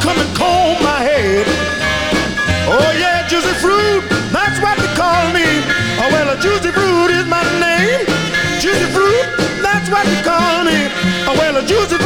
come and comb my head. Oh yeah, juicy fruit, that's what they call me. Oh well, a juicy fruit is my name. Juicy fruit, that's what they call me. Oh well, a juicy